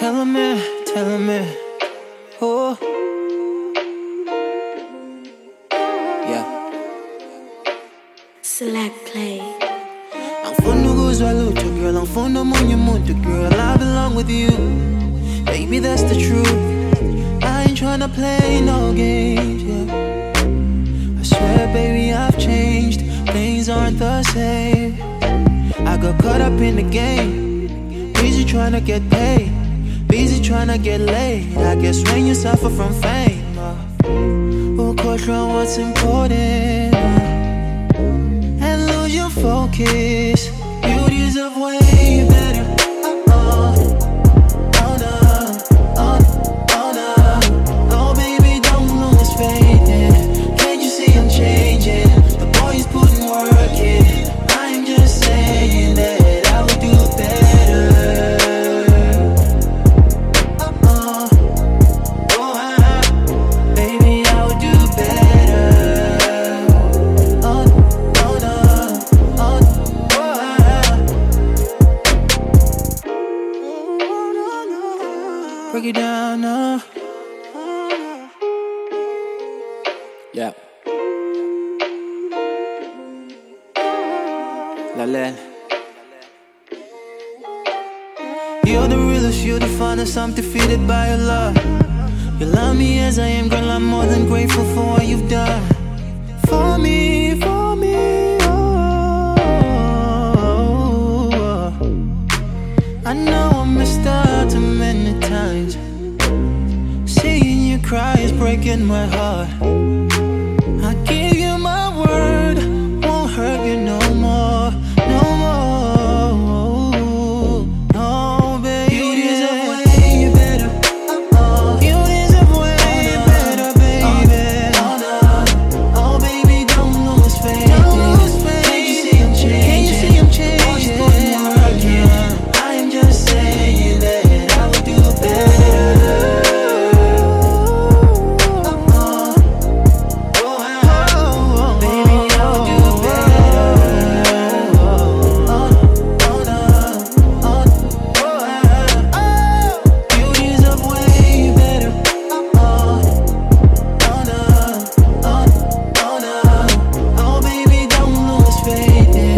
tell me, oh. Yeah. Select play. Ang fondo goes waluto, girl. Ang fondo mo niya munto, girl. I belong with you. Baby, that's the truth. I ain't tryna play no games, yeah. I swear, baby, I've changed. Things aren't the same. I got caught up in the game. Busy tryna get paid. Busy tryna get laid. I guess when you suffer from fame, we'll concentrate on what's important, and lose your focus. Beauties of way better. Oh no, oh no. Oh baby, don't lose faith. Can't you see I'm changing? The boy's putting work in. I'm just saying that I would do better. Baby, I would do better. Oh no, oh break it down now. Yeah. La la. You're the realest, you're the finest. I'm defeated by your love. You love me as I am, girl. I'm more than grateful for what you've done for me, for me. Oh. I know I messed up too many times. Seeing you cry is breaking my heart. I give you my word, won't hurt you no more, no more. No, baby. Beauties of way better. Beauties of way better, baby. Oh, baby, don't lose faith. Can't you see I'm changing? Can't you see I'm changing? I'm just saying that I would do better. Oh baby, don't lose faith in.